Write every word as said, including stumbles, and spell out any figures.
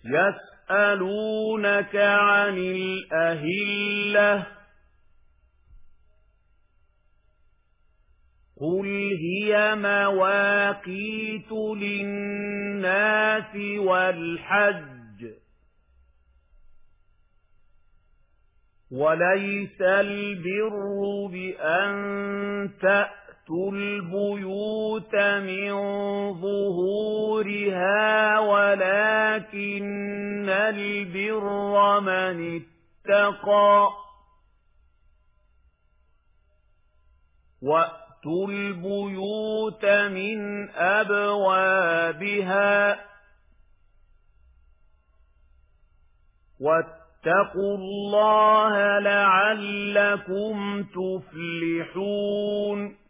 يسألونك عن الأهلة قل هي مواقيت للناس والحج وليس البر بأن تأتوا البيوت من ظهورها ولكن البر من اتقى وأتوا البيوت من أبوابها واتقوا الله لعلكم تفلحون